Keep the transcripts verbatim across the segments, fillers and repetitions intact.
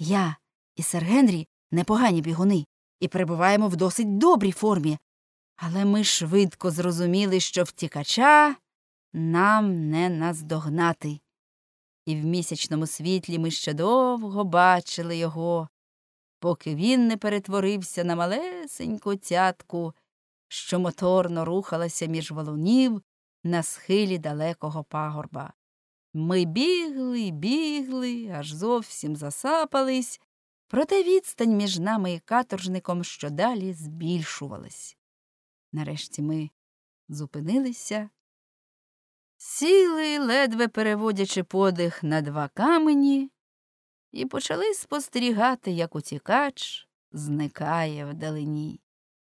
Я і сер Генрі непогані бігуни і перебуваємо в досить добрій формі. Але ми швидко зрозуміли, що втікача нам не наздогнати. І в місячному світлі ми ще довго бачили його, поки він не перетворився на малесеньку цятку, що моторно рухалася між валунів на схилі далекого пагорба. Ми бігли, бігли, аж зовсім засапались, проте відстань між нами і каторжником щодалі збільшувалась. Нарешті ми зупинилися, сіли, ледве переводячи подих на два камені, і почали спостерігати, як утікач зникає вдалині.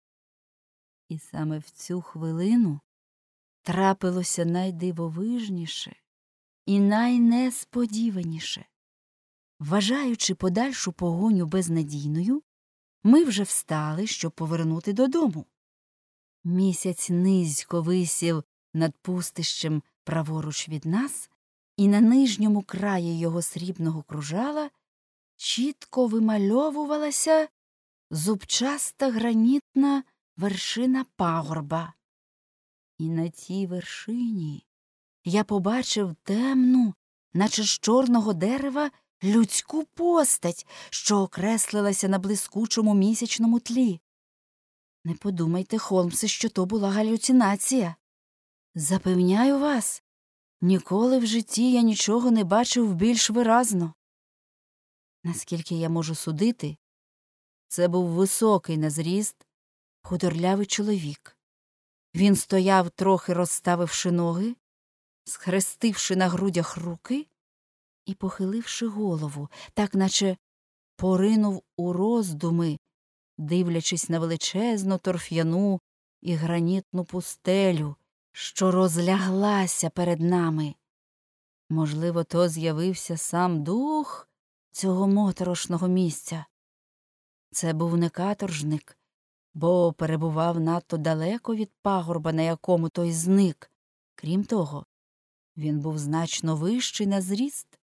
І саме в цю хвилину трапилося найдивовижніше і найнесподіваніше. Вважаючи подальшу погоню безнадійною, ми вже встали, щоб повернути додому. Місяць низько висів над пустищем праворуч від нас, і на нижньому краї його срібного кружала чітко вимальовувалася зубчаста гранітна вершина пагорба. І на тій вершині я побачив темну, наче з чорного дерева, людську постать, що окреслилася на блискучому місячному тлі. Не подумайте, Холмсе, що то була галюцинація. Запевняю вас, ніколи в житті я нічого не бачив більш виразно. Наскільки я можу судити, це був високий на зріст, худорлявий чоловік. Він стояв, трохи розставивши ноги, схрестивши на грудях руки і похиливши голову, так наче поринув у роздуми, дивлячись на величезну торф'яну і гранітну пустелю, що розляглася перед нами. Можливо, то з'явився сам дух цього моторошного місця. Це був не каторжник, бо перебував надто далеко від пагорба, на якому той зник. Крім того, він був значно вищий на зріст.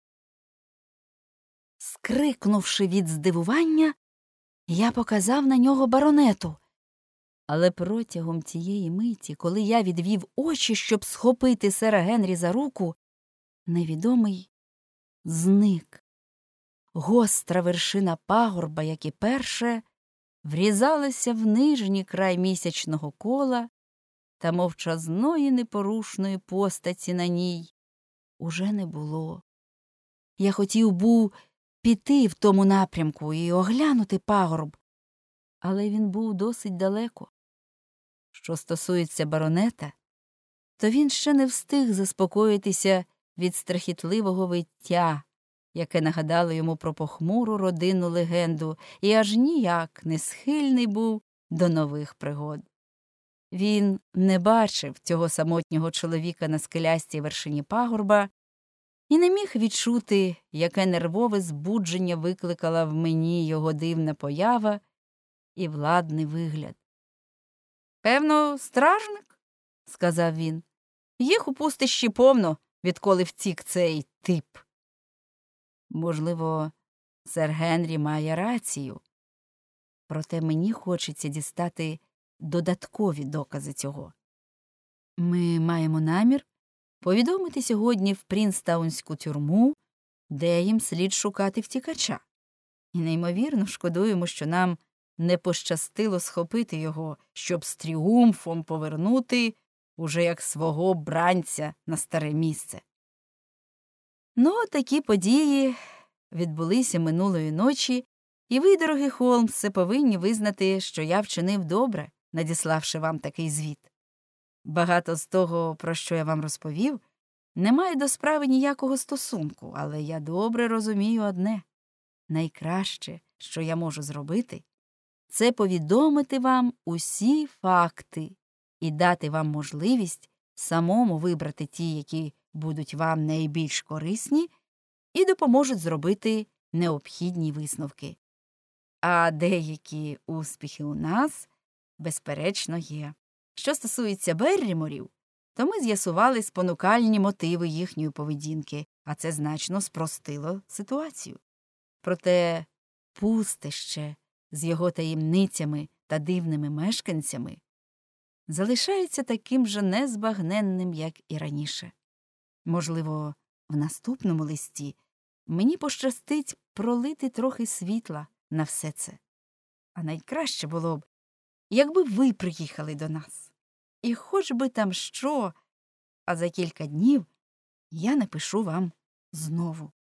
Скрикнувши від здивування, я показав на нього баронету. Але протягом цієї миті, коли я відвів очі, щоб схопити сера Генрі за руку, невідомий зник. Гостра вершина пагорба, як і перше, врізалася в нижній край місячного кола, та мовчазної непорушної постаті на ній уже не було. Я хотів був піти в тому напрямку і оглянути пагорб, але він був досить далеко. Що стосується баронета, то він ще не встиг заспокоїтися від страхітливого виття, яке нагадало йому про похмуру родинну легенду, і аж ніяк не схильний був до нових пригод. Він не бачив цього самотнього чоловіка на скелястій вершині пагорба і не міг відчути, яке нервове збудження викликала в мені його дивна поява і владний вигляд. «Певно, стражник?» – сказав він. «Їх у пустищі повно, відколи втік цей тип». Можливо, сер Генрі має рацію, проте мені хочеться дістати додаткові докази цього. Ми маємо намір повідомити сьогодні в Прінстаунську тюрму, де їм слід шукати втікача. І неймовірно шкодуємо, що нам не пощастило схопити його, щоб з тріумфом повернути уже як свого бранця на старе місце. Ну, такі події відбулися минулої ночі, і ви, дорогий Холмсе, повинні визнати, що я вчинив добре, надіславши вам такий звіт. Багато з того, про що я вам розповів, не має до справи ніякого стосунку, але я добре розумію одне. Найкраще, що я можу зробити, це повідомити вам усі факти і дати вам можливість самому вибрати ті, які будуть вам найбільш корисні і допоможуть зробити необхідні висновки. А деякі успіхи у нас, безперечно, є. Що стосується Берріморів, то ми з'ясували спонукальні мотиви їхньої поведінки, а це значно спростило ситуацію. Проте пустище з його таємницями та дивними мешканцями залишається таким же незбагненним, як і раніше. Можливо, в наступному листі мені пощастить пролити трохи світла на все це. А найкраще було б, якби ви приїхали до нас. І хоч би там що, а за кілька днів я напишу вам знову.